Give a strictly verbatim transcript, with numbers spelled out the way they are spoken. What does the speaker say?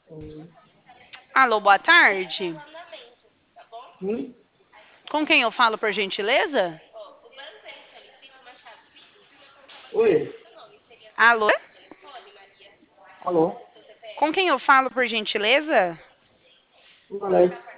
Hum, Alô, boa tarde. hum? Com quem eu falo, por gentileza? Oi, Alô? alô, Com quem eu falo, por gentileza? Alex.